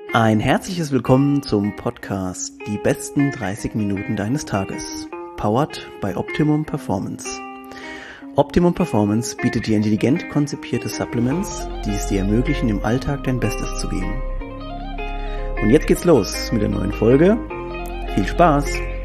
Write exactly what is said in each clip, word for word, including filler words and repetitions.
Ein herzliches Willkommen zum Podcast Die besten dreißig Minuten deines Tages. Powered by Optimum Performance. Optimum Performance bietet dir intelligent konzipierte Supplements, die es dir ermöglichen, im Alltag dein Bestes zu geben. Und jetzt geht's los mit der neuen Folge. Viel Spaß!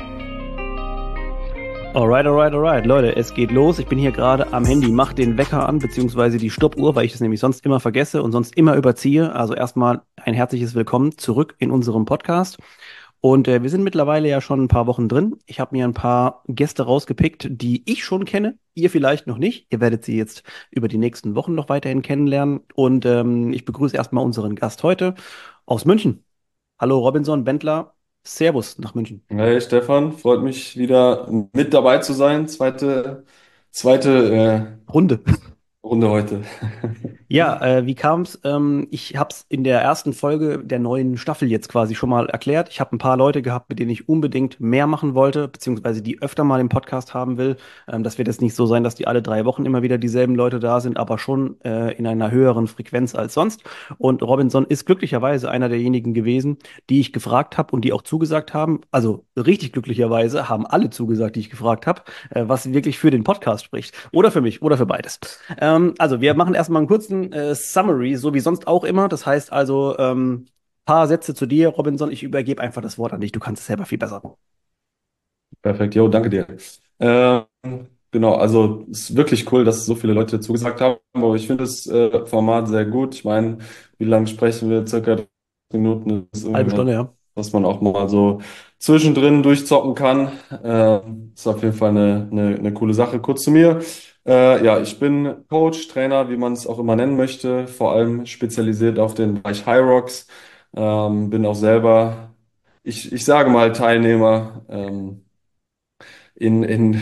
Alright, alright, alright. Leute, es geht los. Ich bin hier gerade am Handy, mach den Wecker an, beziehungsweise die Stoppuhr, weil ich das nämlich sonst immer vergesse und sonst immer überziehe. Also erstmal ein herzliches Willkommen zurück in unserem Podcast. Und äh, wir sind mittlerweile ja schon ein paar Wochen drin. Ich habe mir ein paar Gäste rausgepickt, die ich schon kenne, ihr vielleicht noch nicht. Ihr werdet sie jetzt über die nächsten Wochen noch weiterhin kennenlernen. Und ähm, ich begrüße erstmal unseren Gast heute aus München. Hallo Robinson Bendler, Servus nach München. Hey Stefan, freut mich wieder mit dabei zu sein. Zweite, zweite Runde. äh, Runde heute. Ja, äh, wie kam's? Ähm, ich habe es in der ersten Folge der neuen Staffel jetzt quasi schon mal erklärt. Ich habe ein paar Leute gehabt, mit denen ich unbedingt mehr machen wollte, beziehungsweise die öfter mal im Podcast haben will. Ähm, das wird jetzt nicht so sein, dass die alle drei Wochen immer wieder dieselben Leute da sind, aber schon äh, in einer höheren Frequenz als sonst. Und Robinson ist glücklicherweise einer derjenigen gewesen, die ich gefragt habe und die auch zugesagt haben. Also richtig glücklicherweise haben alle zugesagt, die ich gefragt habe, äh, was wirklich für den Podcast spricht. Oder für mich, oder für beides. Ähm, also, wir machen erstmal einen kurzen äh, Summary, so wie sonst auch immer. Das heißt also, ähm, paar Sätze zu dir, Robinson. Ich übergebe einfach das Wort an dich. Du kannst es selber viel besser. Perfekt, jo, danke dir. Ähm, genau, also es ist wirklich cool, dass so viele Leute zugesagt haben, aber ich finde das äh, Format sehr gut. Ich meine, wie lange sprechen wir? Circa dreißig Minuten ist Halbe irgendwie Stunde, ja. was man auch mal so zwischendrin durchzocken kann. Äh, ist auf jeden Fall eine, eine, eine coole Sache. Kurz zu mir. Äh, ja, ich bin Coach, Trainer, wie man es auch immer nennen möchte, vor allem spezialisiert auf den Bereich High Rocks. Ähm, bin auch selber, ich, ich sage mal, Teilnehmer. Ähm, in, in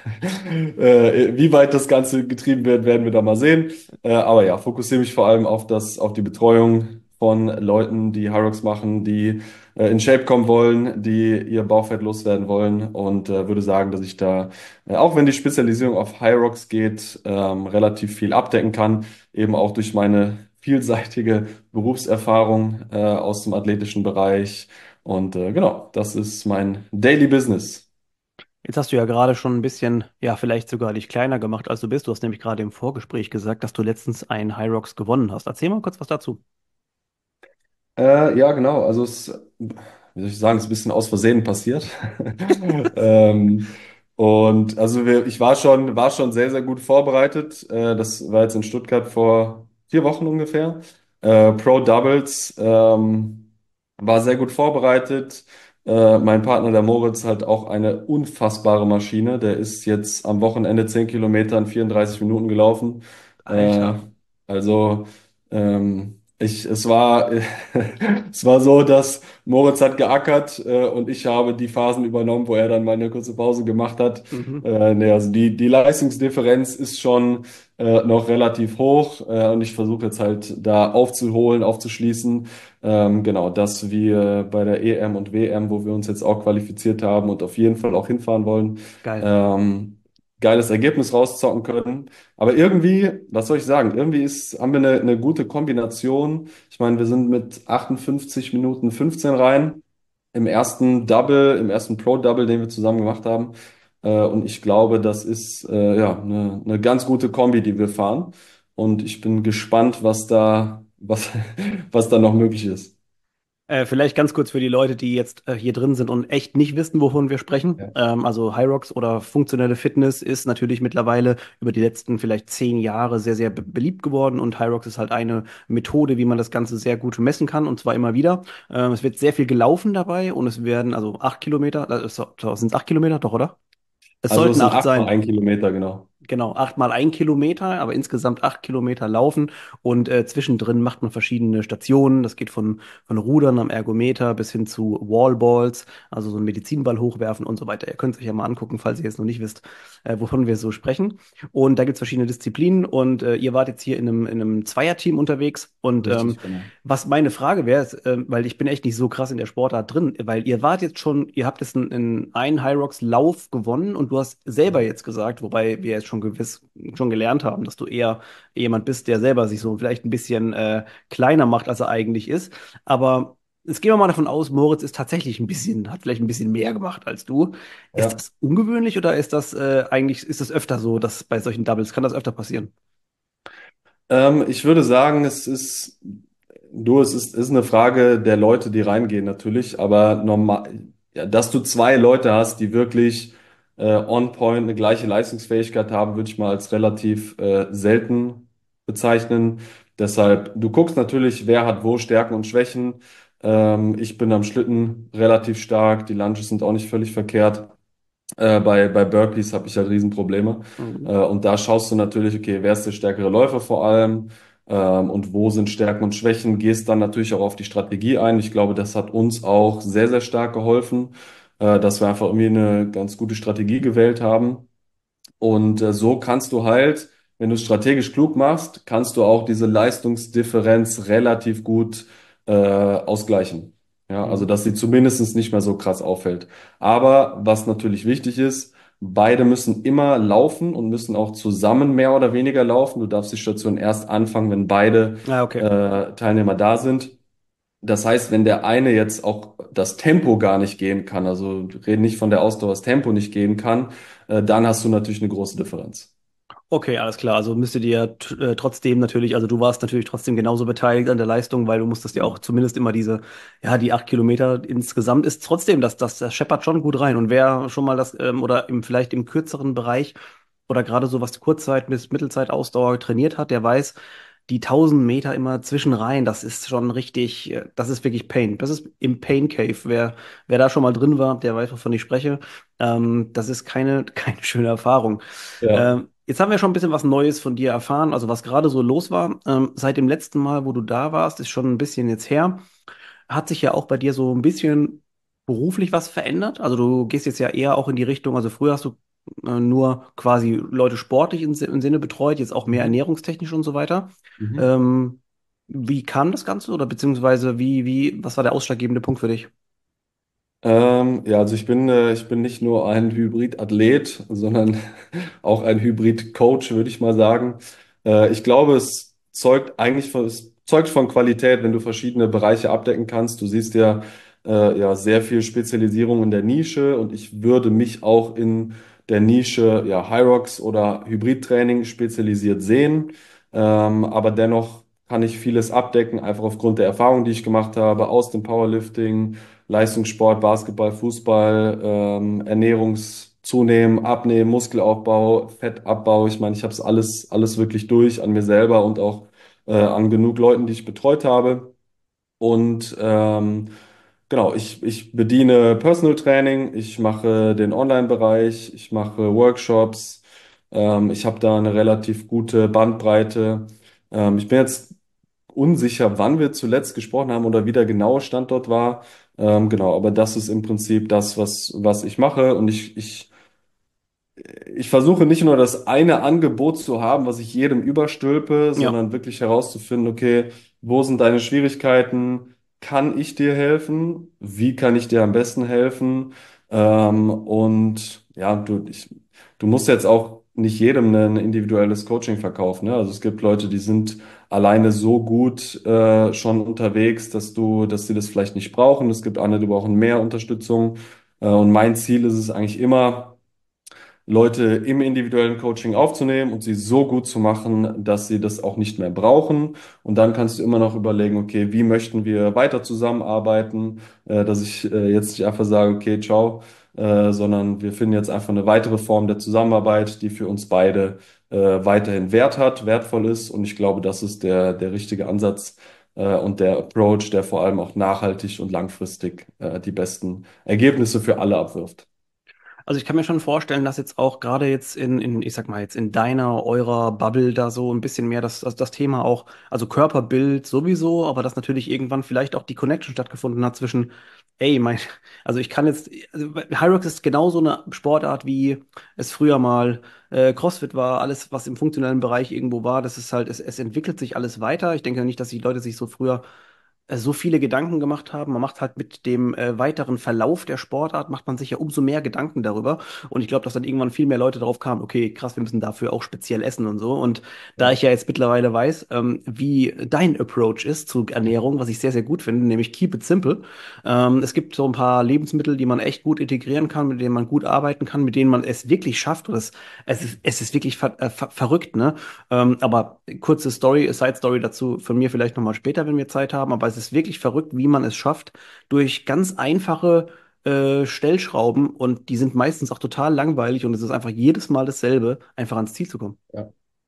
äh, wie weit das Ganze getrieben wird, werden wir da mal sehen. Äh, aber ja, fokussiere mich vor allem auf das, auf die Betreuung von Leuten, die Hyrox machen, die äh, in Shape kommen wollen, die ihr Bauchfett loswerden wollen und äh, würde sagen, dass ich da, äh, auch wenn die Spezialisierung auf Hyrox geht, ähm, relativ viel abdecken kann, eben auch durch meine vielseitige Berufserfahrung äh, aus dem athletischen Bereich. Und äh, genau, das ist mein Daily Business. Jetzt hast du ja gerade schon ein bisschen, ja, vielleicht sogar dich kleiner gemacht, als du bist. Du hast nämlich gerade im Vorgespräch gesagt, dass du letztens einen High Rocks gewonnen hast. Erzähl mal kurz was dazu. Äh, ja, genau. Also es, wie soll ich sagen, es ist ein bisschen aus Versehen passiert. Ähm, und also wir, ich war schon, war schon sehr, sehr gut vorbereitet. Äh, das war jetzt in Stuttgart vor vier Wochen ungefähr. Äh, Pro Doubles, ähm, war sehr gut vorbereitet. Äh, mein Partner, der Moritz, hat auch eine unfassbare Maschine. Der ist jetzt am Wochenende zehn Kilometer in vierunddreißig Minuten gelaufen. Äh, Alter. also ähm, ich, es war, es war so, dass Moritz hat geackert äh, und ich habe die Phasen übernommen, wo er dann mal eine kurze Pause gemacht hat. Mhm. Äh, nee, also die, die Leistungsdifferenz ist schon äh, noch relativ hoch äh, und ich versuche jetzt halt da aufzuholen, aufzuschließen. Ähm, genau, dass wir bei der E M und W M, wo wir uns jetzt auch qualifiziert haben und auf jeden Fall auch hinfahren wollen, Geil. ähm, geiles Ergebnis rauszocken können. Aber irgendwie, was soll ich sagen, irgendwie ist, haben wir eine, eine gute Kombination. Ich meine, wir sind mit achtundfünfzig Minuten fünfzehn rein im ersten Double, im ersten Pro-Double, den wir zusammen gemacht haben. Äh, und ich glaube, das ist äh, ja eine, eine ganz gute Kombi, die wir fahren. Und ich bin gespannt, was da, was, was da noch möglich ist. Äh, vielleicht ganz kurz für die Leute, die jetzt äh, hier drin sind und echt nicht wissen, wovon wir sprechen. Ja. Ähm, also Hyrox oder funktionelle Fitness ist natürlich mittlerweile über die letzten vielleicht zehn Jahre sehr, sehr be beliebt geworden und Hyrox ist halt eine Methode, wie man das Ganze sehr gut messen kann und zwar immer wieder. Ähm, es wird sehr viel gelaufen dabei und es werden also acht Kilometer, äh, sind es acht Kilometer doch, oder? Es Also es sollten sind acht acht mal sein. ein Kilometer, genau. Genau, achtmal ein Kilometer, aber insgesamt acht Kilometer laufen und äh, zwischendrin macht man verschiedene Stationen. Das geht von, von Rudern am Ergometer bis hin zu Wallballs, also so einen Medizinball hochwerfen und so weiter. Ihr könnt es euch ja mal angucken, falls ihr jetzt noch nicht wisst, äh, wovon wir so sprechen. Und da gibt es verschiedene Disziplinen und äh, ihr wart jetzt hier in einem, in einem Zweierteam unterwegs. Und ähm, Richtig, genau. was meine Frage wäre, ist, äh, weil ich bin echt nicht so krass in der Sportart drin, weil ihr wart jetzt schon, ihr habt jetzt einen, einen, einen Hyrox Lauf gewonnen und du hast selber jetzt gesagt, wobei wir jetzt schon gewiss, schon gelernt haben, dass du eher jemand bist, der selber sich so vielleicht ein bisschen äh, kleiner macht, als er eigentlich ist. Aber Jetzt gehen wir mal davon aus, Moritz ist tatsächlich ein bisschen, hat vielleicht ein bisschen mehr gemacht als du. Ist Ja. das ungewöhnlich oder ist das äh, eigentlich, ist das öfter so, dass bei solchen Doubles, kann das öfter passieren? Ähm, ich würde sagen, es ist, du, es ist, ist eine Frage der Leute, die reingehen natürlich, aber normal, ja, dass du zwei Leute hast, die wirklich äh, on point eine gleiche Leistungsfähigkeit haben, würde ich mal als relativ äh, selten bezeichnen. Deshalb, du guckst natürlich, wer hat wo Stärken und Schwächen. Ähm, ich bin am Schlitten relativ stark, die Lunges sind auch nicht völlig verkehrt. Äh, bei, bei Burpees habe ich halt Riesenprobleme. Mhm. Äh, und da schaust du natürlich, okay, wer ist der stärkere Läufer vor allem? Ähm, und wo sind Stärken und Schwächen? Gehst dann natürlich auch auf die Strategie ein. Ich glaube, das hat uns auch sehr, sehr stark geholfen, äh, dass wir einfach irgendwie eine ganz gute Strategie gewählt haben. Und äh, so kannst du halt, wenn du es strategisch klug machst, kannst du auch diese Leistungsdifferenz relativ gut äh, ausgleichen. Ja, also Mhm. dass sie zumindest nicht mehr so krass auffällt. Aber was natürlich wichtig ist, beide müssen immer laufen und müssen auch zusammen mehr oder weniger laufen. Du darfst die Station erst anfangen, wenn beide Ah, okay. äh, Teilnehmer da sind. Das heißt, wenn der eine jetzt auch das Tempo gar nicht gehen kann, also wir reden nicht von der Ausdauer, das Tempo nicht gehen kann, äh, dann hast du natürlich eine große Differenz. Okay, alles klar. Also müsstet ihr t- äh, trotzdem natürlich, also du warst natürlich trotzdem genauso beteiligt an der Leistung, weil du musstest ja auch zumindest immer diese, ja, die acht Kilometer insgesamt ist trotzdem, das, das, das scheppert schon gut rein. Und wer schon mal das, ähm, oder im, vielleicht im kürzeren Bereich oder gerade so was Kurzzeit bis Mittelzeitausdauer trainiert hat, der weiß, die tausend Meter immer zwischen rein, das ist schon richtig, äh, das ist wirklich Pain. Das ist im Pain Cave. Wer, wer da schon mal drin war, der weiß, wovon ich spreche. Ähm, das ist keine, keine schöne Erfahrung. Ja. Ähm, jetzt haben wir schon ein bisschen was Neues von dir erfahren, also was gerade so los war. Ähm, seit dem letzten Mal, wo du da warst, ist schon ein bisschen jetzt her. Hat sich ja auch bei dir so ein bisschen beruflich was verändert? Also du gehst jetzt ja eher auch in die Richtung, also früher hast du äh, nur quasi Leute sportlich im, Si- im Sinne betreut, jetzt auch mehr Mhm. ernährungstechnisch und so weiter. Mhm. Ähm, Wie kam das Ganze oder beziehungsweise wie, wie, was war der ausschlaggebende Punkt für dich? Ähm, ja, also ich bin, äh, ich bin nicht nur ein Hybrid-Athlet, sondern auch ein Hybrid-Coach, würde ich mal sagen. Äh, ich glaube, es zeugt eigentlich von, es zeugt von Qualität, wenn du verschiedene Bereiche abdecken kannst. Du siehst ja, äh, ja sehr viel Spezialisierung in der Nische und ich würde mich auch in der Nische, ja, Hyrox oder Hybrid-Training spezialisiert sehen. Ähm, aber dennoch kann ich vieles abdecken, einfach aufgrund der Erfahrung, die ich gemacht habe aus dem Powerlifting, Leistungssport, Basketball, Fußball, ähm, Ernährungszunehmen, Abnehmen, Muskelaufbau, Fettabbau. Ich meine, ich habe es alles, alles wirklich durch an mir selber und auch äh, an genug Leuten, die ich betreut habe. Und ähm, genau, ich, ich bediene Personal Training, ich mache den Online-Bereich, ich mache Workshops, ähm, ich habe da eine relativ gute Bandbreite. Ähm, ich bin jetzt unsicher, wann wir zuletzt gesprochen haben oder wie der genaue Standort war. Ähm, genau, aber das ist im Prinzip das, was, was ich mache. Und ich, ich ich versuche nicht nur das eine Angebot zu haben, was ich jedem überstülpe, Ja. sondern wirklich herauszufinden, okay, wo sind deine Schwierigkeiten? Kann ich dir helfen? Wie kann ich dir am besten helfen? Ähm, und ja, du, ich, du musst jetzt auch nicht jedem ein individuelles Coaching verkaufen, ne? Also es gibt Leute, die sind alleine so gut äh, schon unterwegs, dass du, dass sie das vielleicht nicht brauchen. Es gibt andere, die brauchen mehr Unterstützung. Äh, und mein Ziel ist es eigentlich immer, Leute im individuellen Coaching aufzunehmen und sie so gut zu machen, dass sie das auch nicht mehr brauchen. Und dann kannst du immer noch überlegen, okay, wie möchten wir weiter zusammenarbeiten, äh, dass ich äh, jetzt nicht einfach sage, okay, ciao, äh, sondern wir finden jetzt einfach eine weitere Form der Zusammenarbeit, die für uns beide äh, weiterhin Wert hat, wertvoll ist. Und ich glaube, das ist der, der richtige Ansatz äh, und der Approach, der vor allem auch nachhaltig und langfristig äh, die besten Ergebnisse für alle abwirft. Also ich kann mir schon vorstellen, dass jetzt auch gerade jetzt in, in, ich sag mal jetzt in deiner, eurer Bubble da so ein bisschen mehr das, das, das Thema auch, also Körperbild sowieso, aber dass natürlich irgendwann vielleicht auch die Connection stattgefunden hat zwischen, ey, mein, also ich kann jetzt, also Hyrox ist genauso eine Sportart, wie es früher mal äh, CrossFit war, alles, was im funktionellen Bereich irgendwo war, das ist halt, es, es entwickelt sich alles weiter. Ich denke nicht, dass die Leute sich so früher äh, so viele Gedanken gemacht haben. Man macht halt mit dem äh, weiteren Verlauf der Sportart, macht man sich ja umso mehr Gedanken darüber. Und ich glaube, dass dann irgendwann viel mehr Leute darauf kamen, okay, krass, wir müssen dafür auch speziell essen und so. Und da ich ja jetzt mittlerweile weiß, ähm, wie dein Approach ist zu Ernährung, was ich sehr, sehr gut finde, nämlich keep it simple. Ähm, es gibt so ein paar Lebensmittel, die man echt gut integrieren kann, mit denen man gut arbeiten kann, mit denen man es wirklich schafft. Und es, es ist, es ist wirklich ver äh, ver verrückt, ne? Ähm, aber kurze Story, Side Story dazu von mir vielleicht nochmal später, wenn wir Zeit haben. Aber es ist wirklich verrückt, wie man es schafft, durch ganz einfache äh, Stellschrauben, und die sind meistens auch total langweilig und es ist einfach jedes Mal dasselbe, einfach ans Ziel zu kommen. Ja.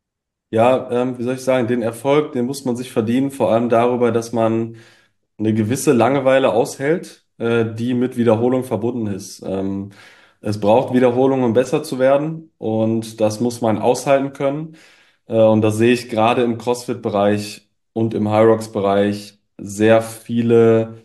Ja, ähm, wie soll ich sagen, den Erfolg, den muss man sich verdienen, vor allem darüber, dass man eine gewisse Langeweile aushält, äh, die mit Wiederholung verbunden ist. Ähm, es braucht Wiederholung, um besser zu werden, und das muss man aushalten können. Äh, und da sehe ich gerade im CrossFit-Bereich und im Hyrox-Bereich sehr viele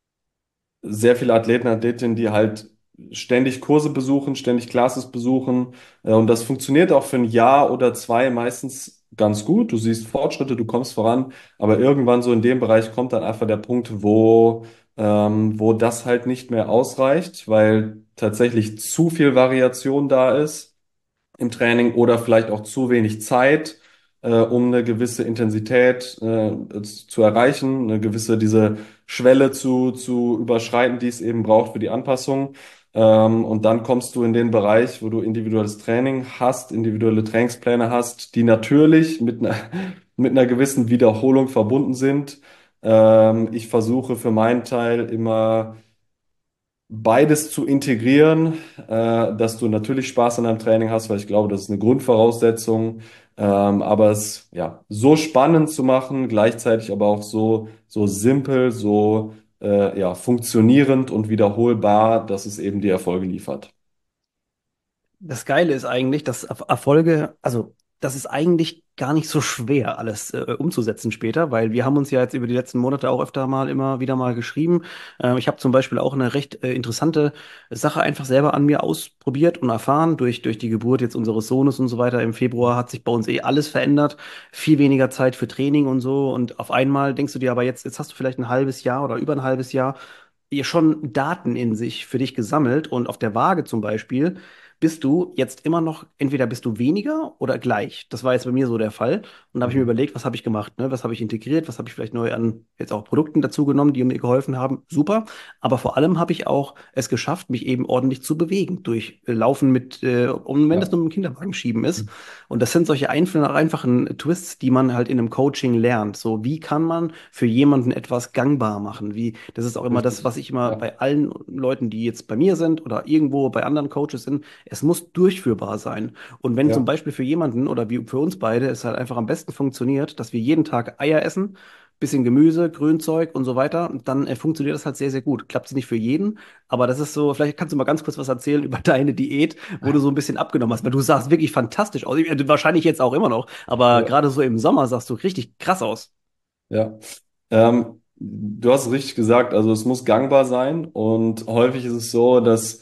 sehr viele Athleten, Athletinnen, die halt ständig Kurse besuchen, ständig Classes besuchen. Äh, Und das funktioniert auch für ein Jahr oder zwei meistens ganz gut. Du siehst Fortschritte, du kommst voran, aber irgendwann so in dem Bereich kommt dann einfach der Punkt, wo, ähm, wo das halt nicht mehr ausreicht, weil tatsächlich zu viel Variation da ist im Training oder vielleicht auch zu wenig Zeit, äh, um eine gewisse Intensität äh, zu erreichen, eine gewisse diese Schwelle zu, zu überschreiten, die es eben braucht für die Anpassung. Ähm, und dann kommst du in den Bereich, wo du individuelles Training hast, individuelle Trainingspläne hast, die natürlich mit einer, mit einer gewissen Wiederholung verbunden sind. Ähm, ich versuche für meinen Teil immer beides zu integrieren, äh, dass du natürlich Spaß an deinem Training hast, weil ich glaube, das ist eine Grundvoraussetzung, ähm, aber es ja so spannend zu machen, gleichzeitig aber auch so so simpel, so äh, ja funktionierend und wiederholbar, dass es eben die Erfolge liefert. Das Geile ist eigentlich, dass Er- Erfolge, also das ist eigentlich gar nicht so schwer, alles äh, umzusetzen später, weil wir haben uns ja jetzt über die letzten Monate auch öfter mal immer wieder mal geschrieben. Ähm, ich habe zum Beispiel auch eine recht äh, interessante Sache einfach selber an mir ausprobiert und erfahren. Durch, durch die Geburt jetzt unseres Sohnes und so weiter im Februar hat sich bei uns eh alles verändert. Viel weniger Zeit für Training und so. Und auf einmal denkst du dir aber jetzt, jetzt hast du vielleicht ein halbes Jahr oder über ein halbes Jahr ihr schon Daten in sich für dich gesammelt, und auf der Waage zum Beispiel bist du jetzt immer noch, entweder bist du weniger oder gleich. Das war jetzt bei mir so der Fall. Und da habe ich mir Mhm. überlegt, was habe ich gemacht, ne? Was habe ich integriert, was habe ich vielleicht neu an jetzt auch Produkten dazu genommen, die mir geholfen haben. Super. Aber vor allem habe ich auch es geschafft, mich eben ordentlich zu bewegen durch äh, Laufen mit, äh, und wenn das Ja. nur mit dem Kinderwagen schieben ist. Und das sind solche einzelnen, einfachen Twists, die man halt in einem Coaching lernt. So, wie kann man für jemanden etwas gangbar machen? Wie, das ist auch immer das, was Richtig. ich immer Ja. bei allen Leuten, die jetzt bei mir sind oder irgendwo bei anderen Coaches sind, es muss durchführbar sein. Und wenn zum Ja. Beispiel für jemanden oder wie für uns beide es halt einfach am besten funktioniert, dass wir jeden Tag Eier essen, bisschen Gemüse, Grünzeug und so weiter, dann äh, funktioniert das halt sehr, sehr gut. Klappt es nicht für jeden, aber das ist so, vielleicht kannst du mal ganz kurz was erzählen über deine Diät, wo du so ein bisschen abgenommen hast, weil du sahst wirklich fantastisch aus. Äh, Wahrscheinlich jetzt auch immer noch, aber Ja. gerade so im Sommer sahst du richtig krass aus. Ja. Ähm, du hast es richtig gesagt, also es muss gangbar sein, und häufig ist es so, dass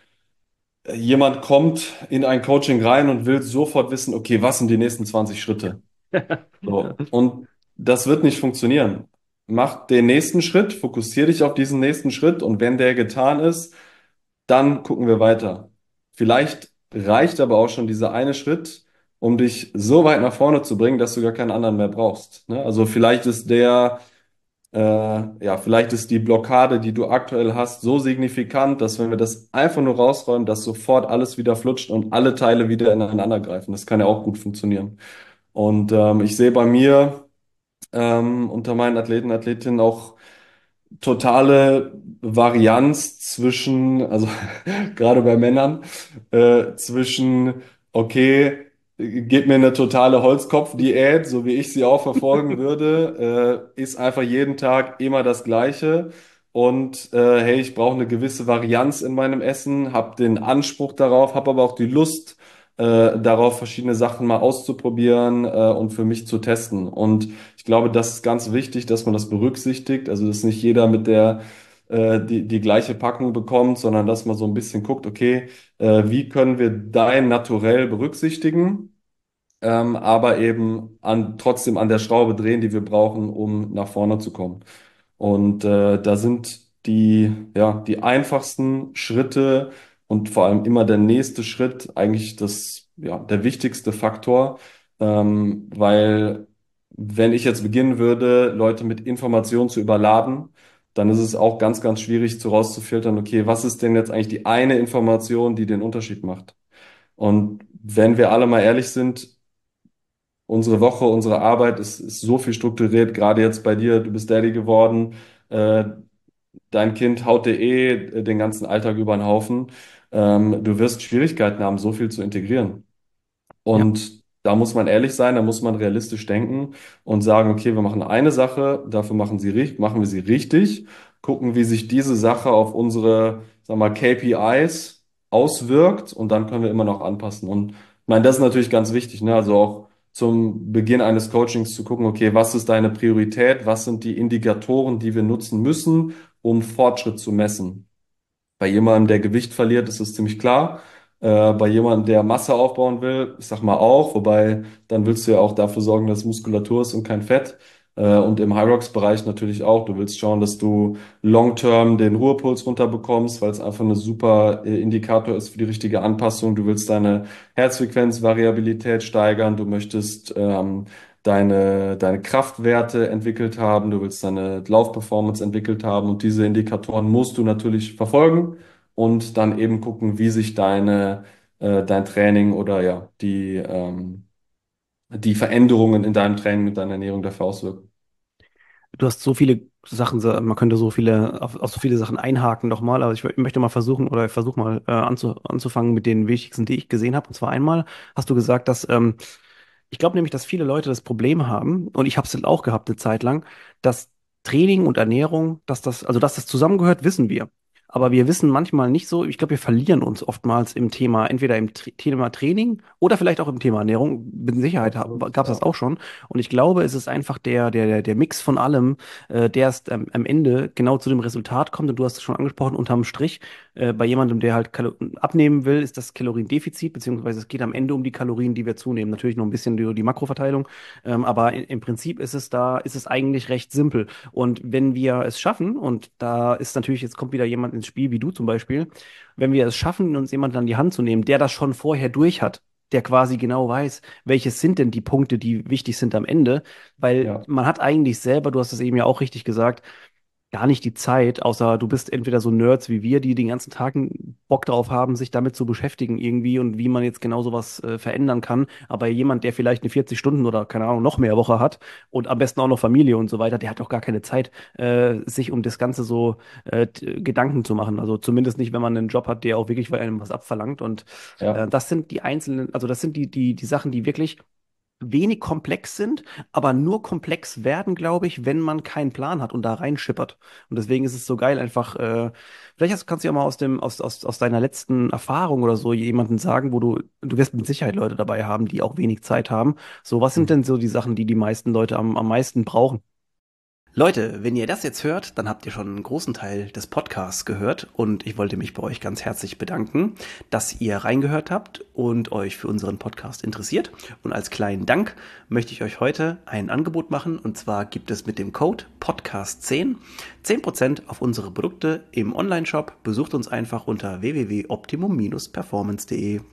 jemand kommt in ein Coaching rein und will sofort wissen, okay, was sind die nächsten zwanzig Schritte? So. Und das wird nicht funktionieren. Mach den nächsten Schritt, fokussiere dich auf diesen nächsten Schritt, und wenn der getan ist, dann gucken wir weiter. Vielleicht reicht aber auch schon dieser eine Schritt, um dich so weit nach vorne zu bringen, dass du gar keinen anderen mehr brauchst. Ne? Also vielleicht ist der äh, ja, vielleicht ist die Blockade, die du aktuell hast, so signifikant, dass wenn wir das einfach nur rausräumen, dass sofort alles wieder flutscht und alle Teile wieder ineinander greifen. Das kann ja auch gut funktionieren. Und ähm, ich sehe bei mir ähm, unter meinen Athleten, Athletinnen auch totale Varianz zwischen, also gerade bei Männern, äh, zwischen, okay, gib mir eine totale Holzkopf-Diät, so wie ich sie auch verfolgen würde, äh, ist einfach jeden Tag immer das Gleiche. Und äh, hey, ich brauche eine gewisse Varianz in meinem Essen, habe den Anspruch darauf, habe aber auch die Lust äh, darauf, verschiedene Sachen mal auszuprobieren äh, und für mich zu testen. Und ich glaube, das ist ganz wichtig, dass man das berücksichtigt. Also, dass nicht jeder mit der äh, die, die gleiche Packung bekommt, sondern dass man so ein bisschen guckt, okay, äh, wie können wir dein Naturell berücksichtigen, ähm, aber eben an, trotzdem an der Schraube drehen, die wir brauchen, um nach vorne zu kommen. Und äh, da sind die, ja, die einfachsten Schritte und vor allem immer der nächste Schritt eigentlich das, ja, der wichtigste Faktor, ähm, weil wenn ich jetzt beginnen würde, Leute mit Informationen zu überladen, dann ist es auch ganz, ganz schwierig zu rauszufiltern, okay, was ist denn jetzt eigentlich die eine Information, die den Unterschied macht? Und wenn wir alle mal ehrlich sind, unsere Woche, unsere Arbeit ist, ist so viel strukturiert, gerade jetzt bei dir, du bist Daddy geworden, äh, dein Kind haut dir eh den ganzen Alltag über den Haufen. Ähm, du wirst Schwierigkeiten haben, so viel zu integrieren. Ja. Und da muss man ehrlich sein, da muss man realistisch denken und sagen, okay, wir machen eine Sache, dafür machen sie, ri- machen wir sie richtig, gucken, wie sich diese Sache auf unsere, sag mal, K P Is auswirkt und dann können wir immer noch anpassen. Und ich meine, das ist natürlich ganz wichtig, ne? Also auch zum Beginn eines Coachings zu gucken, okay, was ist deine Priorität, was sind die Indikatoren, die wir nutzen müssen, um Fortschritt zu messen. Bei jemandem, der Gewicht verliert, ist es ziemlich klar. Äh, bei jemandem, der Masse aufbauen will, ich sag mal auch, wobei dann willst du ja auch dafür sorgen, dass es Muskulatur ist und kein Fett. Äh, und im Hyrox-Bereich natürlich auch. Du willst schauen, dass du long-term den Ruhepuls runterbekommst, weil es einfach eine super äh, Indikator ist für die richtige Anpassung. Du willst deine Herzfrequenzvariabilität steigern. Du möchtest ähm, deine, deine Kraftwerte entwickelt haben, du willst deine Laufperformance entwickelt haben und diese Indikatoren musst du natürlich verfolgen und dann eben gucken, wie sich deine, äh, dein Training oder ja, die, ähm, die Veränderungen in deinem Training und deiner Ernährung dafür auswirken. Du hast so viele Sachen, sa- man könnte so viele, auf, auf so viele Sachen einhaken nochmal, aber ich wö- möchte mal versuchen, oder ich versuche mal äh, anzu, anzufangen mit den wichtigsten, die ich gesehen habe. Und zwar einmal hast du gesagt, dass ähm, ich glaube nämlich, dass viele Leute das Problem haben, und ich habe es auch gehabt eine Zeit lang, dass Training und Ernährung, dass das, also dass das zusammengehört, wissen wir. Aber wir wissen manchmal nicht so, ich glaube, wir verlieren uns oftmals im Thema, entweder im Tra Thema Training oder vielleicht auch im Thema Ernährung. Mit Sicherheit Absolut, gab es das ja. auch schon. Und ich glaube, es ist einfach der, der, der der Mix von allem, äh, der erst ähm, am Ende genau zu dem Resultat kommt. Und du hast es schon angesprochen, unterm Strich, äh, bei jemandem, der halt Kalo abnehmen will, ist das Kaloriendefizit, beziehungsweise es geht am Ende um die Kalorien, die wir zunehmen. Natürlich noch ein bisschen die, die Makroverteilung, ähm, aber in, im Prinzip ist es da, ist es eigentlich recht simpel. Und wenn wir es schaffen, und da ist natürlich, jetzt kommt wieder jemand ins Spiel, wie du zum Beispiel, wenn wir es schaffen, uns jemanden an die Hand zu nehmen, der das schon vorher durch hat, der quasi genau weiß, welches sind denn die Punkte, die wichtig sind am Ende, weil Ja. man hat eigentlich selber, du hast es eben ja auch richtig gesagt, gar nicht die Zeit, außer du bist entweder so Nerds wie wir, die den ganzen Tag einen Bock drauf haben, sich damit zu beschäftigen irgendwie und wie man jetzt genau sowas äh, verändern kann. Aber jemand, der vielleicht eine vierzig Stunden oder keine Ahnung, noch mehr Woche hat und am besten auch noch Familie und so weiter, der hat doch gar keine Zeit, äh, sich um das Ganze so äh, t- Gedanken zu machen. Also zumindest nicht, wenn man einen Job hat, der auch wirklich bei einem was abverlangt. Und äh, Ja. das sind die einzelnen, also das sind die, die, die Sachen, die wirklich wenig komplex sind, aber nur komplex werden, glaube ich, wenn man keinen Plan hat und da reinschippert. Und deswegen ist es so geil, einfach, äh, vielleicht hast, kannst du ja mal aus dem, aus, aus, aus deiner letzten Erfahrung oder so jemanden sagen, wo du, du wirst mit Sicherheit Leute dabei haben, die auch wenig Zeit haben. So, was sind denn so die Sachen, die die meisten Leute am, am meisten brauchen? Leute, wenn ihr das jetzt hört, dann habt ihr schon einen großen Teil des Podcasts gehört und ich wollte mich bei euch ganz herzlich bedanken, dass ihr reingehört habt und euch für unseren Podcast interessiert. Und als kleinen Dank möchte ich euch heute ein Angebot machen, und zwar gibt es mit dem Code Podcast zehn zehn Prozent auf unsere Produkte im Onlineshop. Besucht uns einfach unter w w w punkt optimum performance punkt de.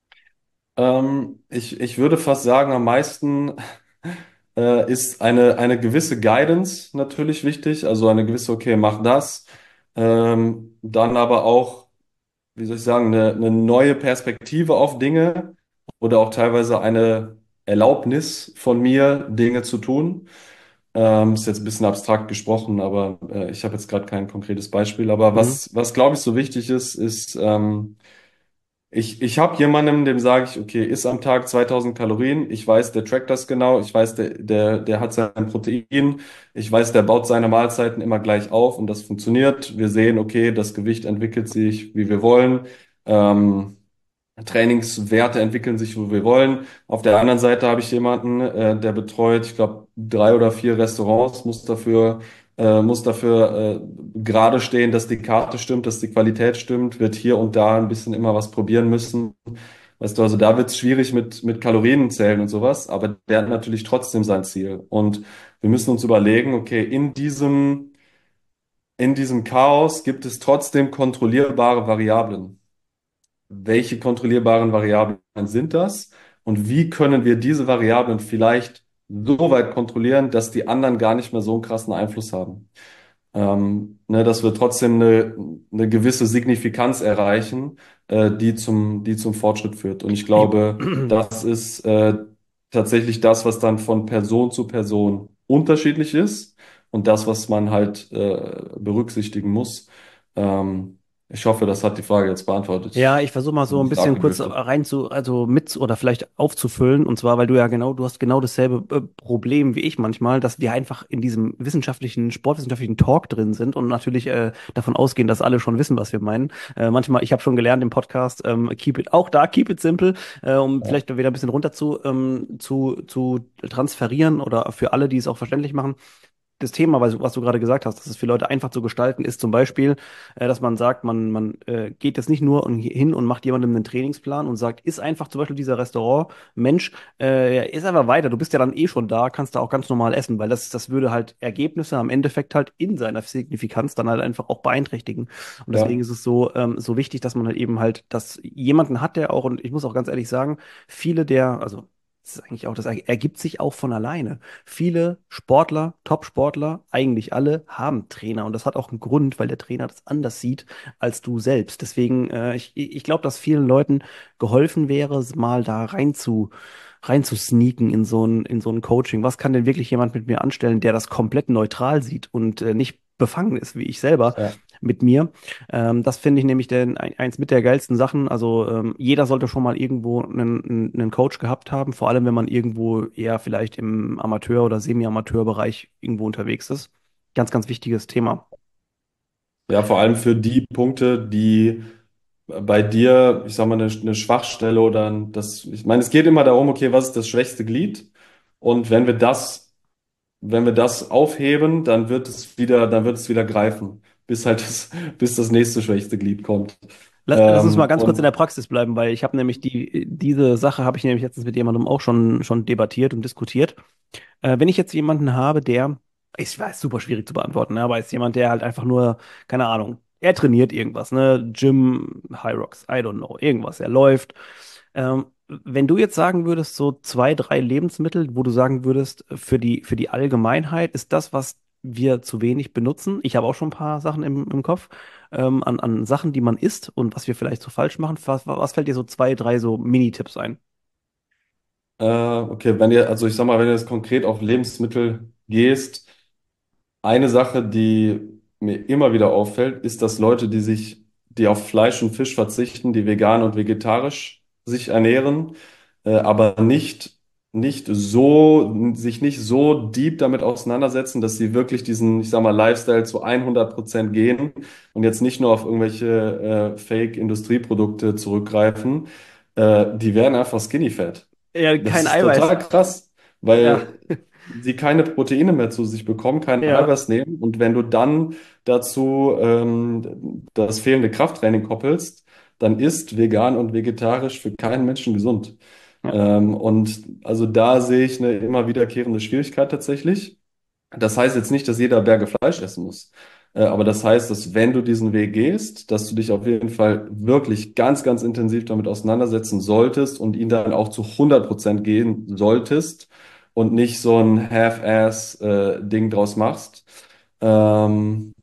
Ähm, ich, ich würde fast sagen, am meisten äh, ist eine, eine gewisse Guidance natürlich wichtig, also eine gewisse, okay, mach das. Ähm, dann aber auch, wie soll ich sagen, eine, eine neue Perspektive auf Dinge oder auch teilweise eine Erlaubnis von mir, Dinge zu tun. Ähm, ist jetzt ein bisschen abstrakt gesprochen, aber äh, ich habe jetzt gerade kein konkretes Beispiel. Aber Mhm. was, was glaube ich so wichtig ist, ist, ähm, ich, ich habe jemandem, dem sage ich, okay, iss am Tag zweitausend Kalorien. Ich weiß, der trackt das genau. Ich weiß, der, der, der hat sein Protein. Ich weiß, der baut seine Mahlzeiten immer gleich auf und das funktioniert. Wir sehen, okay, das Gewicht entwickelt sich, wie wir wollen. Ähm, Trainingswerte entwickeln sich, wo wir wollen. Auf der anderen Seite habe ich jemanden, äh, der betreut, ich glaube, drei oder vier Restaurants, muss dafür, äh, muss dafür äh, gerade stehen, dass die Karte stimmt, dass die Qualität stimmt, wird hier und da ein bisschen immer was probieren müssen. Weißt du, also da wird es schwierig mit, mit Kalorienzählen und sowas, aber der hat natürlich trotzdem sein Ziel. Und wir müssen uns überlegen, okay, in diesem in diesem Chaos gibt es trotzdem kontrollierbare Variablen. Welche kontrollierbaren Variablen sind das? Und wie können wir diese Variablen vielleicht so weit kontrollieren, dass die anderen gar nicht mehr so einen krassen Einfluss haben? Ähm, ne, dass wir trotzdem eine, eine gewisse Signifikanz erreichen, äh, die zum, die zum Fortschritt führt. Und ich Ich, glaube, das ist äh, tatsächlich das, was dann von Person zu Person unterschiedlich ist und das, was man halt äh, berücksichtigen muss. Ähm, ich hoffe, das hat die Frage jetzt beantwortet, Ja, ich versuche mal so die ein ich bisschen sagen kurz möchte. rein zu, also mit oder vielleicht aufzufüllen. Und zwar, weil du ja genau, du hast genau dasselbe äh, Problem wie ich manchmal, dass wir einfach in diesem wissenschaftlichen, sportwissenschaftlichen Talk drin sind und natürlich äh, davon ausgehen, dass alle schon wissen, was wir meinen. Äh, manchmal, ich habe schon gelernt im Podcast, ähm, keep it, auch da, keep it simple, äh, um Ja, vielleicht wieder ein bisschen runter zu, ähm, zu, zu transferieren oder für alle, die es auch verständlich machen. Das Thema, was, was du gerade gesagt hast, dass es für Leute einfach zu gestalten ist, zum Beispiel, äh, dass man sagt, man, man äh, geht jetzt nicht nur und hin und macht jemandem einen Trainingsplan und sagt, ist einfach zum Beispiel dieser Restaurant-Mensch, äh, ist einfach weiter, du bist ja dann eh schon da, kannst da auch ganz normal essen, weil das, das würde halt Ergebnisse am Endeffekt halt in seiner Signifikanz dann halt einfach auch beeinträchtigen. Und deswegen ja, ist es so, ähm, so wichtig, dass man halt eben halt, dass jemanden hat, der auch, und ich muss auch ganz ehrlich sagen, viele der, also das ist eigentlich auch, das ergibt sich auch von alleine. Viele Sportler, Top-Sportler, eigentlich alle, haben Trainer. Und das hat auch einen Grund, weil der Trainer das anders sieht als du selbst. Deswegen, äh, ich, ich glaube, dass vielen Leuten geholfen wäre, mal da rein zu, rein zu sneaken in so ein, in so ein Coaching. Was kann denn wirklich jemand mit mir anstellen, der das komplett neutral sieht und äh, nicht befangen ist, wie ich selber ja. mit mir? Ähm, das finde ich nämlich denn ein, eins mit der geilsten Sachen. Also ähm, jeder sollte schon mal irgendwo einen, einen einen Coach gehabt haben, vor allem wenn man irgendwo eher vielleicht im Amateur- oder Semi-Amateur-Bereich irgendwo unterwegs ist. Ganz, ganz wichtiges Thema. Ja, vor allem für die Punkte, die bei dir, ich sag mal, eine, eine Schwachstelle oder ein, das, ich meine, es geht immer darum, okay, was ist das schwächste Glied? Und wenn wir das, wenn wir das aufheben, dann wird es wieder, dann wird es wieder greifen, bis halt das, bis das nächste schwächste Glied kommt. Lass, lass uns mal Ähm, ganz kurz in der und Praxis bleiben, weil ich habe nämlich die, diese Sache habe ich nämlich letztens mit jemandem auch schon, schon debattiert und diskutiert. Äh, wenn ich jetzt jemanden habe, der, ich weiß, super schwierig zu beantworten, ne, aber ist jemand, der halt einfach nur, keine Ahnung, er trainiert irgendwas, ne, Gym, High Rocks, I don't know, irgendwas, er läuft. Ähm, wenn du jetzt sagen würdest, so zwei, drei Lebensmittel, wo du sagen würdest, für die, für die Allgemeinheit ist das, was wir zu wenig benutzen. Ich habe auch schon ein paar Sachen im, im Kopf, ähm, an, an Sachen, die man isst und was wir vielleicht so falsch machen. Was, was fällt dir so zwei, drei so Mini-Tipps ein? äh, okay, wenn ihr, also ich sag mal, wenn du jetzt konkret auf Lebensmittel gehst, eine Sache, die mir immer wieder auffällt, ist, dass Leute, die sich, die auf Fleisch und Fisch verzichten, die vegan und vegetarisch sich ernähren, äh, aber nicht, nicht so, sich nicht so deep damit auseinandersetzen, dass sie wirklich diesen, ich sag mal, Lifestyle zu hundert Prozent gehen und jetzt nicht nur auf irgendwelche äh, Fake-Industrieprodukte zurückgreifen, äh, die werden einfach skinny fat. Ja, Das kein ist Eiweiß. total krass, Ja, weil sie keine Proteine mehr zu sich bekommen, kein ja. Eiweiß nehmen. Und wenn du dann dazu ähm, das fehlende Krafttraining koppelst, dann ist vegan und vegetarisch für keinen Menschen gesund. Ja. Ähm, und also da sehe ich eine immer wiederkehrende Schwierigkeit tatsächlich. Das heißt jetzt nicht, dass jeder Berge Fleisch essen muss. Äh, Aber das heißt, dass wenn du diesen Weg gehst, dass du dich auf jeden Fall wirklich ganz, ganz intensiv damit auseinandersetzen solltest und ihn dann auch zu hundert Prozent gehen solltest und nicht so ein Half-Ass-Ding draus machst. Ähm,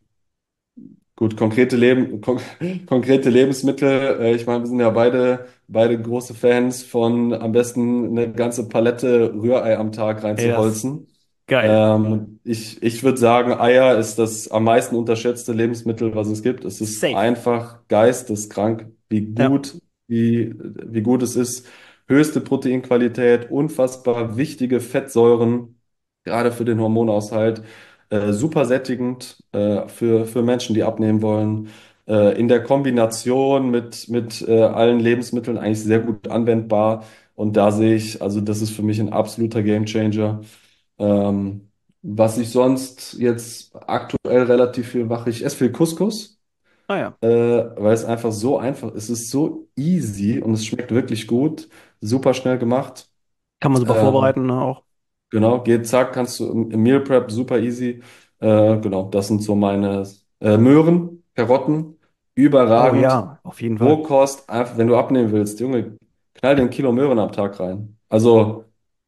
gut, konkrete Leben, kon konkrete Lebensmittel. Äh, ich meine, wir sind ja beide, beide große Fans von am besten eine ganze Palette Rührei am Tag Ey, das ist reinzuholzen. geil. Ähm, ich, ich würde sagen, Eier ist das am meisten unterschätzte Lebensmittel, was es gibt. Es ist Safe. einfach geisteskrank, wie Ja. gut, wie, wie gut es ist. Höchste Proteinqualität, unfassbar wichtige Fettsäuren, gerade für den Hormonaushalt. Äh, super sättigend äh, für, für Menschen, die abnehmen wollen. Äh, in der Kombination mit, mit äh, allen Lebensmitteln eigentlich sehr gut anwendbar. Und da sehe ich, also das ist für mich ein absoluter Gamechanger. Ähm, was ich sonst jetzt aktuell relativ viel mache, ich esse viel Couscous, Ah ja. äh, weil es einfach so einfach ist. Es ist so easy und es schmeckt wirklich gut, super schnell gemacht. Kann man super Ähm, vorbereiten, ne, auch. genau, geht zack, kannst du im, im Meal Prep super easy. Äh, genau, das sind so meine. Äh, Möhren, Karotten, Oh überragend. ja, auf jeden Fall. Rohkost, einfach, wenn du abnehmen willst, Junge, knall dir ein Kilo Möhren am Tag rein. Also,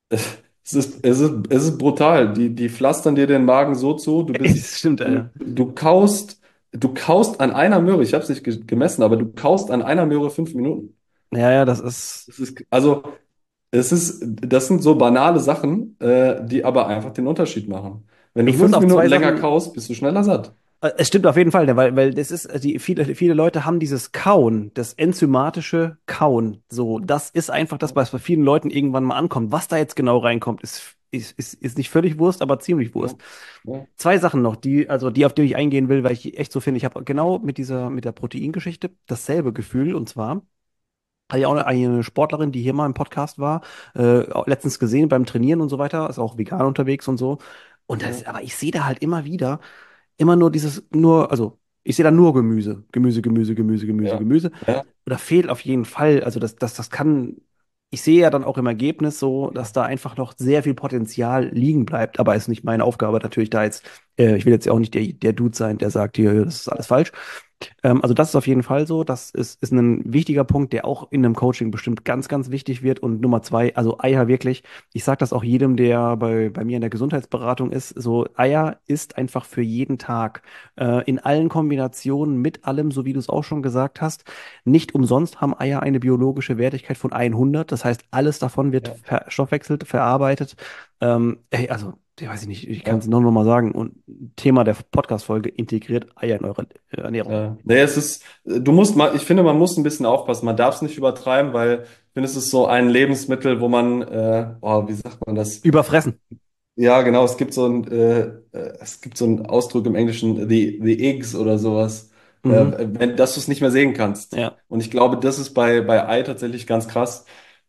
es ist, es ist, es ist brutal. Die, die pflastern dir den Magen so zu, du bist, Das stimmt, du, Alter. du kaust, du kaust an einer Möhre, ich habe es nicht ge- gemessen, aber du kaust an einer Möhre fünf Minuten. Ja, ja, das ist. Das ist, also, es ist, das sind so banale Sachen, äh, die aber einfach den Unterschied machen. Wenn du Ich muss fünf auf Minuten zwei länger Sachen. kaust, bist du schneller satt. Äh, Es stimmt auf jeden Fall, ne, weil, weil das ist, äh, die, viele, viele Leute haben dieses Kauen, das enzymatische Kauen. So, das ist einfach das, was bei vielen Leuten irgendwann mal ankommt. Was da jetzt genau reinkommt, ist, ist, ist, ist nicht völlig Wurst, aber ziemlich Ja, Wurst. ja, Zwei Sachen noch, die, also die, auf die ich eingehen will, weil ich echt so finde, ich habe genau mit dieser, mit der Proteingeschichte dasselbe Gefühl. Und zwar hatte ich auch eine, eine Sportlerin, die hier mal im Podcast war, äh, auch letztens gesehen beim Trainieren und so weiter, ist auch vegan unterwegs und so. Und das, ja, aber ich sehe da halt immer wieder, immer nur dieses, nur, also ich sehe da nur Gemüse. Gemüse, Gemüse, Gemüse, Gemüse, ja, Gemüse. ja, Oder fehlt auf jeden Fall, also das, das, das kann, ich sehe ja dann auch im Ergebnis so, dass ja, da einfach noch sehr viel Potenzial liegen bleibt. Aber ist nicht meine Aufgabe natürlich da jetzt, äh, ich will jetzt ja auch nicht der, der Dude sein, der sagt, hier, das ist alles falsch. Ähm, also das ist auf jeden Fall so. Das ist, ist ein wichtiger Punkt, der auch in einem Coaching bestimmt ganz, ganz wichtig wird. Und Nummer zwei, also Eier wirklich. Ich sage das auch jedem, der bei, bei mir in der Gesundheitsberatung ist. So Eier ist einfach für jeden Tag äh, in allen Kombinationen mit allem, so wie du es auch schon gesagt hast. Nicht umsonst haben Eier eine biologische Wertigkeit von hundert. Das heißt, alles davon wird ja, verstoffwechselt, verarbeitet. Ähm, ey, also ich weiß ich nicht, ich kann es ja. nur noch mal sagen. Und Thema der Podcast-Folge, integriert Eier in eure äh, Ernährung. Ja. Nee, es ist, du musst mal, ich finde, man muss ein bisschen aufpassen. Man darf es nicht übertreiben, weil ich finde, es ist so ein Lebensmittel, wo man, äh, oh, wie sagt man das? Überfressen. Ja, genau, es gibt so ein, äh, äh, es gibt so einen Ausdruck im Englischen, the, the eggs oder sowas, äh, Mhm. wenn, dass du es nicht mehr sehen kannst. Ja. Und ich glaube, das ist bei, bei Ei tatsächlich ganz krass.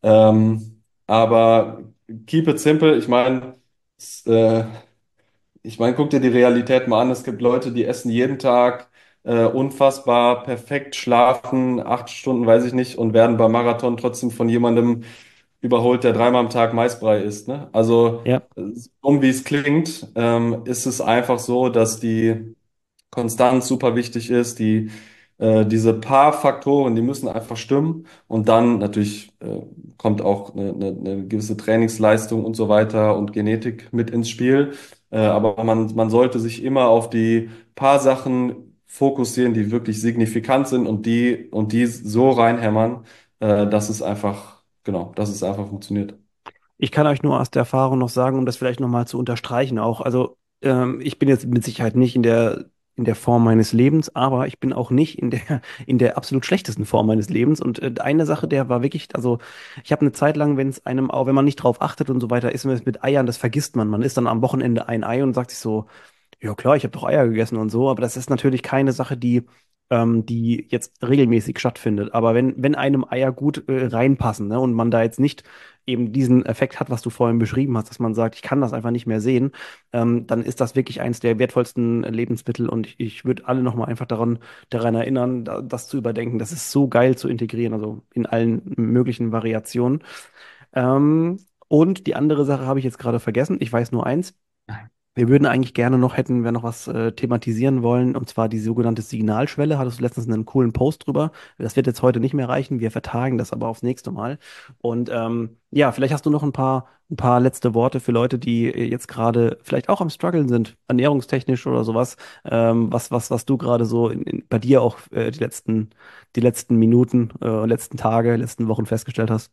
Ähm, aber keep it simple, ich meine, es, äh, ich meine, guck dir die Realität mal an. Es gibt Leute, die essen jeden Tag äh, unfassbar perfekt, schlafen acht Stunden, weiß ich nicht, und werden beim Marathon trotzdem von jemandem überholt, der dreimal am Tag Maisbrei isst. Ne? Also, Ja. äh, so dumm wie es klingt, ähm, ist es einfach so, dass die Konstanz super wichtig ist. Die, äh, diese paar Faktoren, die müssen einfach stimmen. Und dann natürlich äh, kommt auch eine, eine, eine gewisse Trainingsleistung und so weiter und Genetik mit ins Spiel. Äh, aber man, man sollte sich immer auf die paar Sachen fokussieren, die wirklich signifikant sind und die, und die so reinhämmern, äh, dass es einfach, genau, dass es einfach funktioniert. Ich kann euch nur aus der Erfahrung noch sagen, um das vielleicht nochmal zu unterstreichen auch. Also, ähm, ich bin jetzt mit Sicherheit nicht in der, in der Form meines Lebens, aber ich bin auch nicht in der, in der absolut schlechtesten Form meines Lebens. Und äh, eine Sache, der war wirklich, also ich habe eine Zeit lang, wenn es einem auch, wenn man nicht drauf achtet und so weiter, ist es mit Eiern, das vergisst man. Man isst dann am Wochenende ein Ei und sagt sich so, ja klar, ich habe doch Eier gegessen und so, aber das ist natürlich keine Sache, die, ähm, die jetzt regelmäßig stattfindet. Aber wenn, wenn einem Eier gut äh, reinpassen, ne, und man da jetzt nicht eben diesen Effekt hat, was du vorhin beschrieben hast, dass man sagt, ich kann das einfach nicht mehr sehen, ähm, dann ist das wirklich eins der wertvollsten Lebensmittel und ich, ich würde alle nochmal einfach daran, daran erinnern, da, das zu überdenken. Das ist so geil zu integrieren, also in allen möglichen Variationen. Ähm, und die andere Sache habe ich jetzt gerade vergessen. Ich weiß nur eins. Wir würden eigentlich gerne noch, hätten wir noch was äh, thematisieren wollen, und zwar die sogenannte Signalschwelle. Hattest du letztens einen coolen Post drüber. Das wird jetzt heute nicht mehr reichen. Wir vertagen das aber aufs nächste Mal. Und ähm, ja, vielleicht hast du noch ein paar, ein paar letzte Worte für Leute, die äh, jetzt gerade vielleicht auch am Struggeln sind, ernährungstechnisch oder sowas. Ähm, was, was, was du gerade so in, in, bei dir auch äh, die letzten, die letzten Minuten, äh, letzten Tage, letzten Wochen festgestellt hast.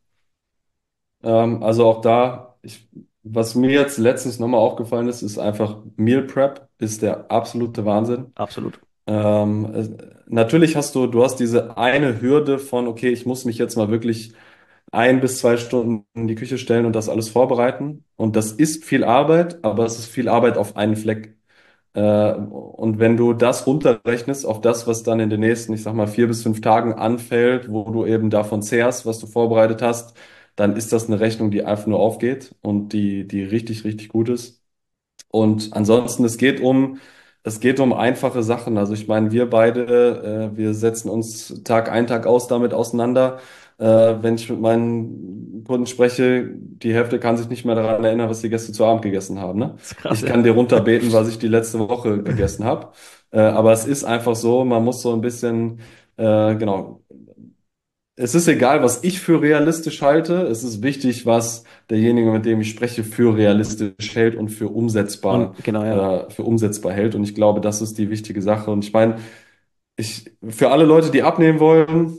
Ähm, also auch da, ich, was mir jetzt letztens nochmal aufgefallen ist, ist einfach Meal Prep ist der absolute Wahnsinn. Absolut. Ähm, es- natürlich hast du, du hast diese eine Hürde von, okay, ich muss mich jetzt mal wirklich ein bis zwei Stunden in die Küche stellen und das alles vorbereiten. Und das ist viel Arbeit, aber es ist viel Arbeit auf einen Fleck. Äh, und wenn du das runterrechnest auf das, was dann in den nächsten, ich sag mal, vier bis fünf Tagen anfällt, wo du eben davon zehrst, was du vorbereitet hast, dann ist das eine Rechnung, die einfach nur aufgeht und die, die richtig, richtig gut ist. Und ansonsten, es geht um, es geht um einfache Sachen. Also ich meine, wir beide, äh, wir setzen uns Tag ein, Tag aus damit auseinander. Äh, wenn ich mit meinen Kunden spreche, die Hälfte kann sich nicht mehr daran erinnern, was die Gäste zu Abend gegessen haben. Ne? Das ist krass, Ich ja. kann dir runterbeten, was ich die letzte Woche gegessen habe. Äh, aber es ist einfach so, man muss so ein bisschen, äh, genau, es ist egal, was ich für realistisch halte. Es ist wichtig, was derjenige, mit dem ich spreche, für realistisch hält und für Und umsetzbar, genau, ja. äh, für umsetzbar hält. Und ich glaube, das ist die wichtige Sache. Und ich meine, ich, für alle Leute, die abnehmen wollen,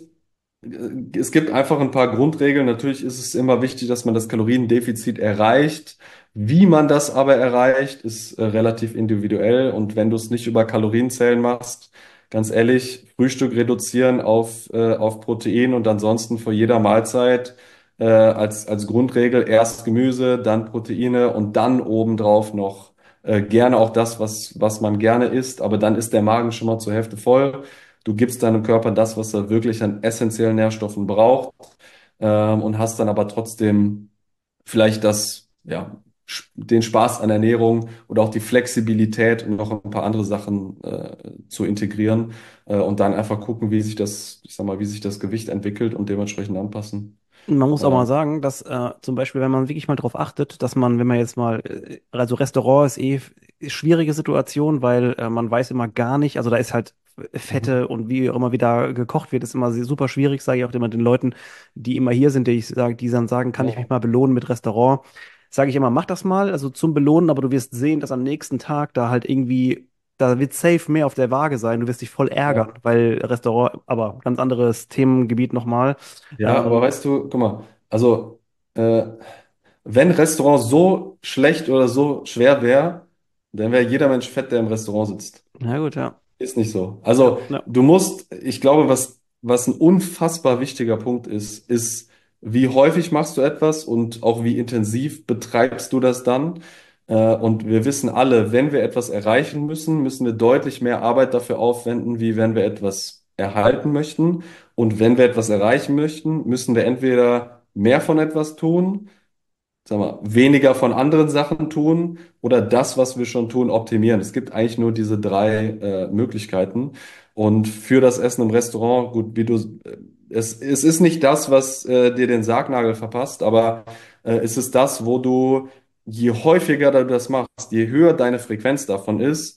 äh, es gibt einfach ein paar Grundregeln. Natürlich ist es immer wichtig, dass man das Kaloriendefizit erreicht. Wie man das aber erreicht, ist äh, relativ individuell. Und wenn du es nicht über Kalorienzählen machst, ganz ehrlich, Frühstück reduzieren auf, äh, auf Protein und ansonsten vor jeder Mahlzeit äh, als, als Grundregel erst Gemüse, dann Proteine und dann obendrauf noch äh, gerne auch das, was, was man gerne isst. Aber dann ist der Magen schon mal zur Hälfte voll. Du gibst deinem Körper das, was er wirklich an essentiellen Nährstoffen braucht, ähm, und hast dann aber trotzdem vielleicht das, ja, sch- den Spaß an Ernährung oder auch die Flexibilität und noch ein paar andere Sachen äh, zu integrieren, äh, und dann einfach gucken, wie sich das, ich sag mal, wie sich das Gewicht entwickelt und dementsprechend anpassen. Man muss auch Äh, mal sagen, dass äh, zum Beispiel, wenn man wirklich mal drauf achtet, dass man, wenn man jetzt mal, äh, also Restaurant ist eh f- schwierige Situation, weil äh, man weiß immer gar nicht, also da ist halt mhm. Fette und wie auch immer wieder gekocht wird, ist immer sehr- super schwierig, sage ich auch immer den Leuten, die immer hier sind, die ich sage, die dann sagen, kann ich mich Ja, mal belohnen mit Restaurant, sage ich immer, mach das mal, also zum Belohnen, aber du wirst sehen, dass am nächsten Tag da halt irgendwie, da wird safe mehr auf der Waage sein, du wirst dich voll ärgern, ja. weil Restaurant, aber ganz anderes Themengebiet nochmal. Ja, aber Ähm, weißt du, guck mal, also äh, wenn Restaurant so schlecht oder so schwer wäre, dann wäre jeder Mensch fett, der im Restaurant sitzt. Na gut, ja. Ist nicht so. Ja, Also ja. du musst, ich glaube, was, was ein unfassbar wichtiger Punkt ist, ist, wie häufig machst du etwas und auch wie intensiv betreibst du das dann. Äh, Und wir wissen alle, wenn wir etwas erreichen müssen, müssen wir deutlich mehr Arbeit dafür aufwenden, wie wenn wir etwas erhalten möchten. Und wenn wir etwas erreichen möchten, müssen wir entweder mehr von etwas tun, sag mal, weniger von anderen Sachen tun oder das, was wir schon tun, optimieren. Es gibt eigentlich nur diese drei äh, Möglichkeiten. Und für das Essen im Restaurant, gut, wie du, äh, es, es ist nicht das, was äh, dir den Sargnagel verpasst, aber äh, es ist das, wo du, je häufiger du das machst, je höher deine Frequenz davon ist,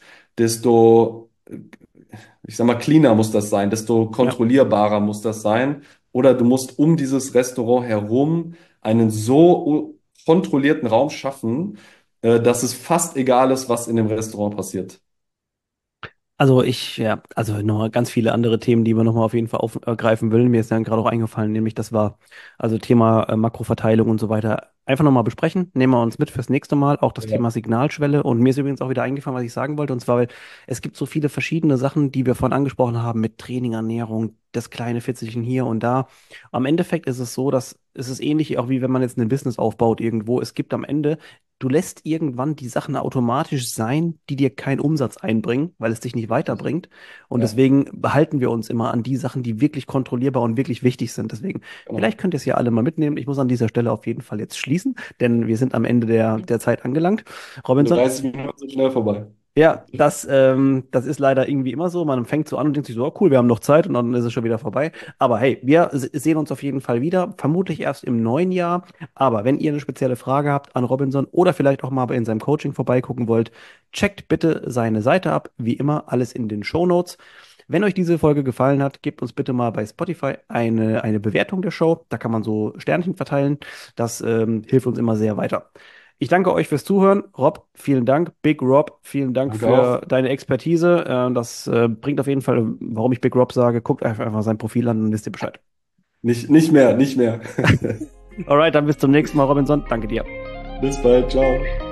desto, äh, ich sag mal, cleaner muss das sein, desto Ja. kontrollierbarer muss das sein. Oder du musst um dieses Restaurant herum einen so kontrollierten Raum schaffen, äh, dass es fast egal ist, was in dem Restaurant passiert. Also ich, ja, also noch ganz viele andere Themen, die wir nochmal auf jeden Fall aufgreifen will. Mir ist dann gerade auch eingefallen, nämlich das war also Thema äh, Makroverteilung und so weiter. Einfach nochmal besprechen. Nehmen wir uns mit fürs nächste Mal. Auch das Ja. Thema Signalschwelle. Und mir ist übrigens auch wieder eingefallen, was ich sagen wollte. Und zwar, weil es gibt so viele verschiedene Sachen, die wir vorhin angesprochen haben mit Training, Ernährung, das kleine Fitzelchen hier und da. Am Endeffekt ist es so, dass es ist ähnlich auch wie wenn man jetzt ein Business aufbaut irgendwo. Es gibt am Ende, du lässt irgendwann die Sachen automatisch sein, die dir keinen Umsatz einbringen, weil es dich nicht weiterbringt. Und Ja, deswegen behalten wir uns immer an die Sachen, die wirklich kontrollierbar und wirklich wichtig sind. Deswegen, vielleicht genau. könnt ihr es ja alle mal mitnehmen. Ich muss an dieser Stelle auf jeden Fall jetzt schließen, denn wir sind am Ende der, der Zeit angelangt. Und Robinson, dreißig Minuten sind schnell vorbei. ja, das, ähm, das ist leider irgendwie immer so. Man fängt so an und denkt sich so, oh, cool, wir haben noch Zeit und dann ist es schon wieder vorbei. Aber hey, wir se- sehen uns auf jeden Fall wieder, vermutlich erst im neuen Jahr. Aber wenn ihr eine spezielle Frage habt an Robinson oder vielleicht auch mal in seinem Coaching vorbeigucken wollt, checkt bitte seine Seite ab. Wie immer, alles in den Shownotes. Wenn euch diese Folge gefallen hat, gebt uns bitte mal bei Spotify eine, eine Bewertung der Show. Da kann man so Sternchen verteilen. Das ähm, hilft uns immer sehr weiter. Ich danke euch fürs Zuhören. Rob, vielen Dank. Big Rob, vielen Dank Danke für auch. deine Expertise. Äh, das äh, bringt auf jeden Fall, warum ich Big Rob sage, guckt einfach, einfach sein Profil an, dann wisst ihr Bescheid. Nicht, nicht mehr, nicht mehr. Alright, dann bis zum nächsten Mal, Robinson. Danke dir. Bis bald, ciao.